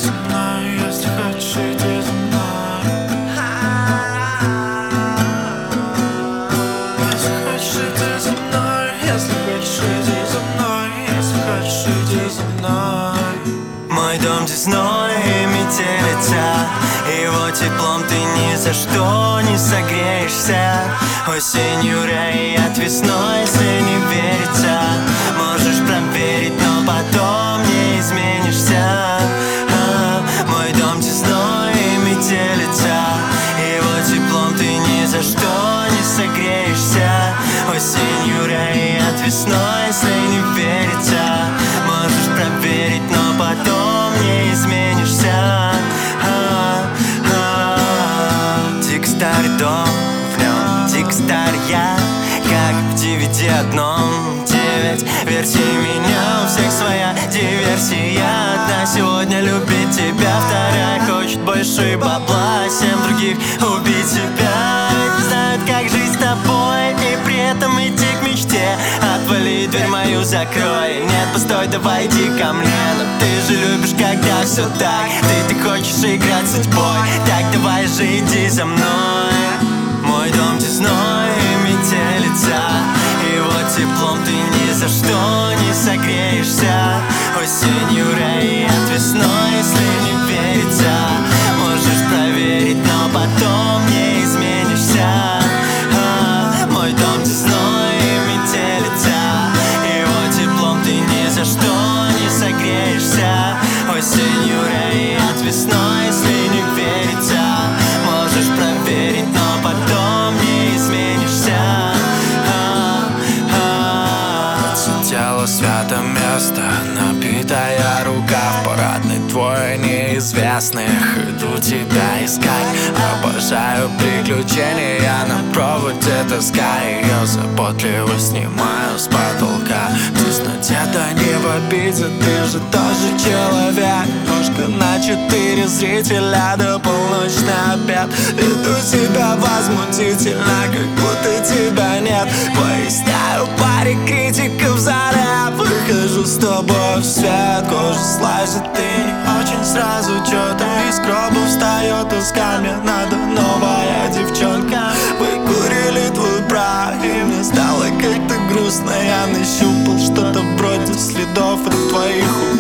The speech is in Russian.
со мной, если хочешь, иди за мной. Если хочешь, иди за мной, если хочешь, иди за мной, если хочешь, иди за мной. Мой дом десной и метелица, его теплом ты ни за что не согреешься. Осенью реет весной, если не верится. Можешь проверить, но потом не изменишься. Мой дом десной и метелица, его теплом ты ни за что не согреешься. Осенью реет весной, если не верится. Можешь проверить, но потом не изменишься. Тик старый дом, в нем тик старый я, как в DVD одном. 9 версий меня, у всех своя диверсия. Одна сегодня любит тебя, вторая хочет больше бабла, 7 других убить себя. Ведь знают, как жить с тобой и при этом идти к мечте. Отвали, дверь мою закрой. Нет, постой, давай иди ко мне. Но ты же любишь, когда все так. Ты хочешь играть судьбой, так давай же иди за мной. Мой дом десной и метелица, его теплом ты ни за что не согреешься. Осенью реет весной, если не верится. Можешь проверить, но потом не изменишься. Мой дом десной и метелица, его теплом ты ни за что не согреешься. Осенью реет весной, если не верится. Можешь проверить, но потом не изменишься. Тело свято место, набитая рука. В парадной твой неизвестных иду тебя искать. Обожаю приключения, на проводе тоска. Ее заботливо снимаю с потолка. Надета не в обиде, ты же тоже человек. Ножка на 4 зрителя до полночный обед. Веду себя возмутительно, как будто тебя нет. Поясняю паре критиков за рэп. Выхожу с тобой в свет, кожу слазит и не очень сразу. Чё-то из гроба встает из камня. Надо новая девчонка. Выкурили твой прах, и мне стало как-то грустно. Я нащупал что-то вроде следов от твоих